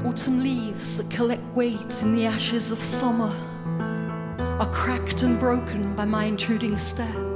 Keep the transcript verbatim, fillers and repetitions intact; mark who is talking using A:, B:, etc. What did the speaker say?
A: Autumn leaves that collect weight in the ashes of summer are cracked and broken by my intruding step.